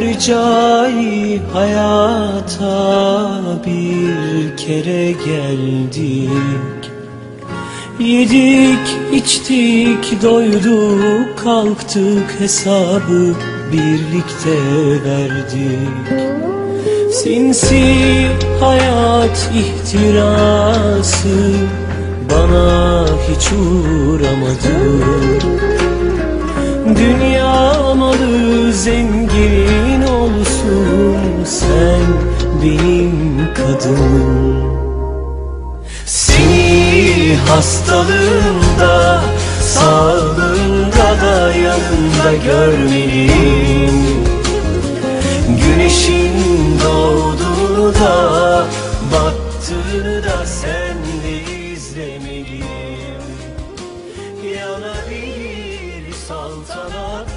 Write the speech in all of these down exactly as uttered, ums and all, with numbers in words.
Hercai hayata bir kere geldik. Yedik, içtik, doyduk, kalktık, hesabı birlikte verdik. Sinsi hayat ihtirası bana hiç uğramadı. Dünya malı zengin olsun, sen benim kadınım. Seni hastalığında, sağlığında da yanında görmeliyim. Güneşin doğduğunu da, battığını da sen de izlemeliyim. Yanabilir saltanatlar,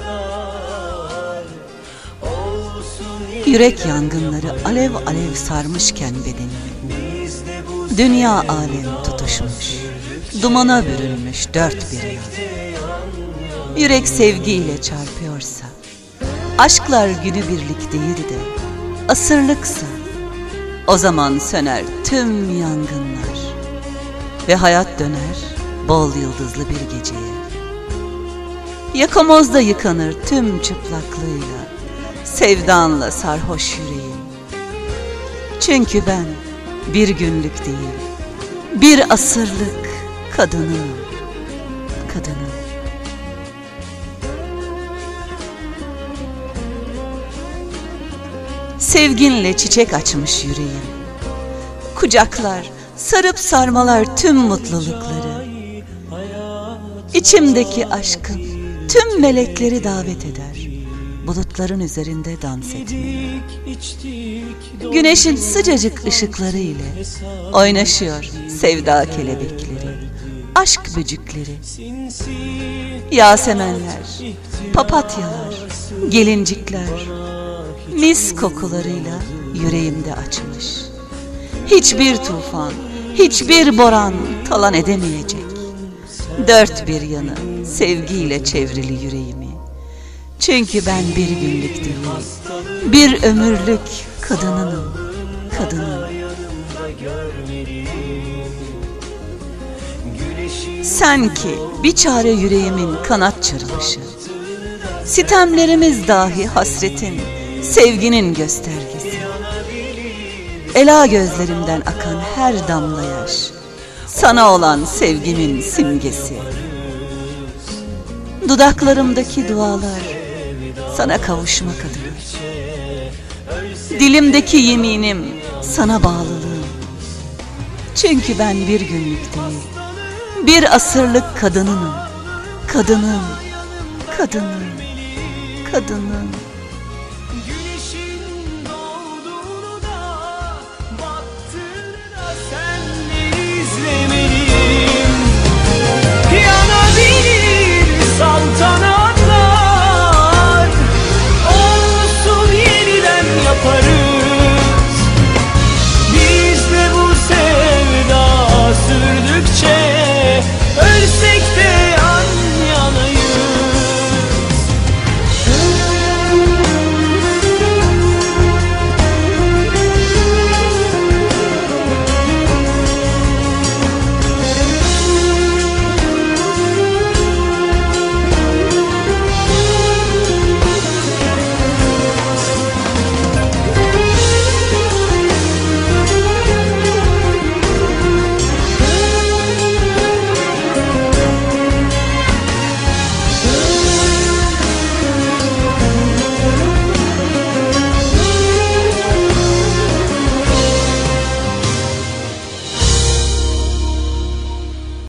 olsun yürek yangınları alev alev sarmışken bedenimi, dünya alem tutuşmuş, dumana bürünmüş dört bir yan. Yürek sevgiyle çarpıyorsa, aşklar günübirlik değil de asırlıksa, o zaman söner tüm yangınlar ve hayat döner bol yıldızlı bir geceye. Yakamozda yıkanır tüm çıplaklığıyla, sevdanla sarhoş yüreğim. Çünkü ben bir günlük değil, bir asırlık kadınım, kadınım. Sevginle çiçek açmış yüreğim, kucaklar, sarıp sarmalar tüm mutlulukları. İçimdeki aşkım tüm melekleri davet eder, bulutların üzerinde dans etmeye. Güneşin sıcacık ışıkları ile oynaşıyor sevda kelebekleri, aşk böcükleri. Yasemenler, papatyalar, gelincikler mis kokularıyla yüreğimde açmış. Hiçbir tufan, hiçbir boran talan edemeyecek. Dört bir yanı sevgiyle çevrili yüreğimi. Çünkü ben bir günlük değil, bir ömürlük kadınım, kadınım. Sen ki bir çare yüreğimin kanat çırpışı, sitemlerimiz dahi hasretin, sevginin göstergesi. Ela gözlerimden akan her damla yaş, sana olan sevgimin simgesi. Dudaklarımdaki dualar sana kavuşmak adına, dilimdeki yeminim sana bağlılığım. Çünkü ben bir günlük değil, bir asırlık kadınım, kadınım, kadınım, kadınım.